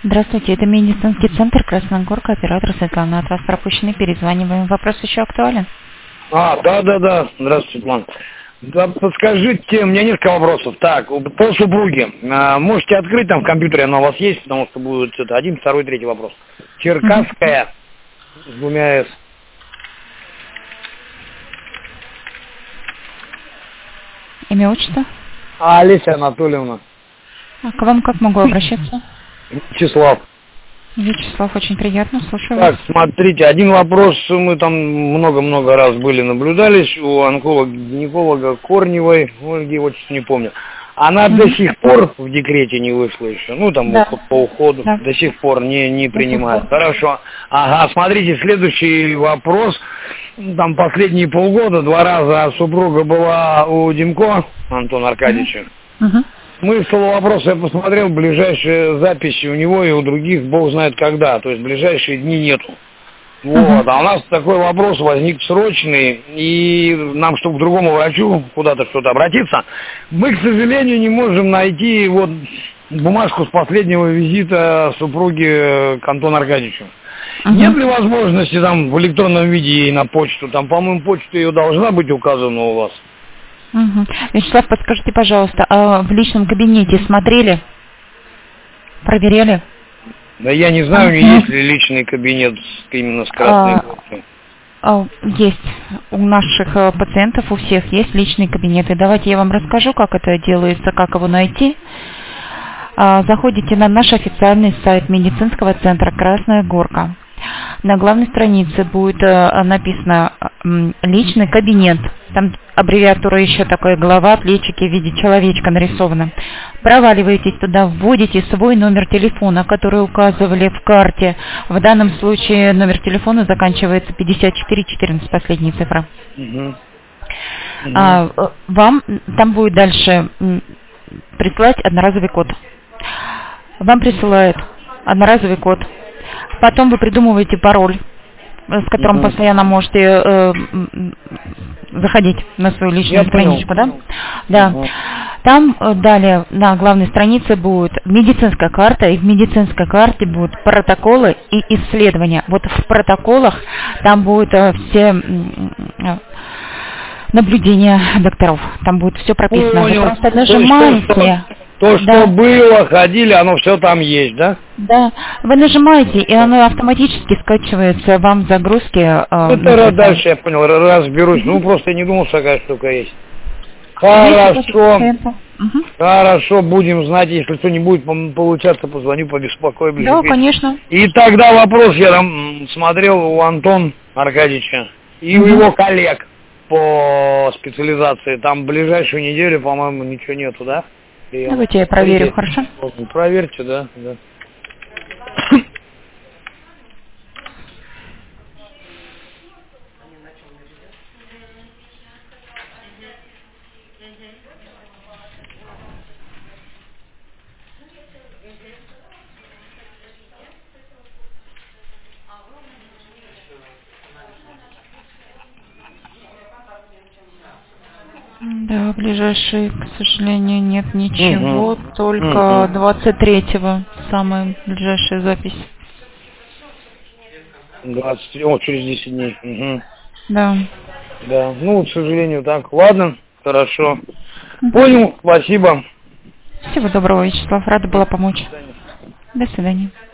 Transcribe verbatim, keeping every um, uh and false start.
Здравствуйте, это медицинский центр Красная Горка, оператор Светлана. От вас пропущенный, перезваниваем. Вопрос еще актуален? А, да-да-да, здравствуйте, Светлана. Да, подскажите, у меня несколько вопросов. Так, по супруге. А, можете открыть там в компьютере, она у вас есть, потому что будет это, один, второй, третий вопрос. Черкасская, угу. С двумя «с». Имя, отчество? А, Олеся Анатольевна. А к вам как могу обращаться? Вячеслав. Вячеслав, очень приятно, слушаю Так, вас. смотрите, один вопрос, мы там много-много раз были, наблюдались у онколога-гинеколога Корневой, Ольги, вот не помню. Она mm-hmm. до сих пор в декрете не вышла еще, ну там да. по уходу, да. до сих пор не, не принимает. Хорошо. Ага, смотрите, следующий вопрос. Там последние полгода, два раза супруга была у Демко, Антона Аркадьевича. Mm-hmm. Смысл вопроса я посмотрел, ближайшие записи у него и у других, бог знает когда, то есть ближайшие дни нету. Вот, uh-huh. А у нас такой вопрос возник срочный, и нам, чтобы к другому врачу куда-то что-то обратиться, мы, к сожалению, не можем найти вот бумажку с последнего визита супруги к Антону Аркадьевичу. Uh-huh. Нет ли возможности там в электронном виде ей на почту? Там, по-моему, почта ее должна быть указана у вас. Угу. Вячеслав, подскажите, пожалуйста, а в личном кабинете смотрели? Проверяли? Да я не знаю, угу. есть ли личный кабинет именно с красной горкой. А, а, есть. У наших а, пациентов, у всех есть личные кабинеты. Давайте я вам расскажу, как это делается, как его найти. А, заходите на наш официальный сайт медицинского центра «Красная Горка». На главной странице будет э, написано э, «Личный кабинет». Там аббревиатура еще такая, голова, плечики в виде человечка нарисована. Проваливаетесь туда, вводите свой номер телефона, который указывали в карте. В данном случае номер телефона заканчивается пятьдесят четыре четырнадцать, последняя цифра. Uh-huh. Uh-huh. А, вам там будет дальше присылать одноразовый код. Вам присылают одноразовый код. Потом вы придумываете пароль, с которым uh-huh. постоянно можете э, заходить на свою личную Я страничку, понял. да? Uh-huh. Да. Там э, далее на главной странице будет медицинская карта, и в медицинской карте будут протоколы и исследования. Вот в протоколах там будут э, все э, наблюдения докторов, там будет все прописано. Понял. Вы просто нажимаете. То, что да. было, ходили, оно все там есть, да? Да. Вы нажимаете, и оно автоматически скачивается вам в загрузке. Э, Это дальше, я понял, разберусь. Ну, просто я не думал, что такая штука есть. Хорошо. Угу. Хорошо, будем знать, если что не будет получаться, позвоню, побеспокою. Да, ближе. Конечно. И тогда вопрос, я там смотрел у Антона Аркадьевича и угу. у его коллег по специализации. Там в ближайшую неделю, по-моему, ничего нету, да? Давайте я проверю, хорошо? Проверьте, да, да. Да, ближайшие, к сожалению, нет ничего, угу. только угу. двадцать третьего самая ближайшая запись. двадцать, о, через десять дней. Угу. Да. Да, ну, к сожалению, так. Ладно, хорошо. Угу. Понял, спасибо. Всего доброго, Вячеслав, рада была помочь. До свидания. До свидания.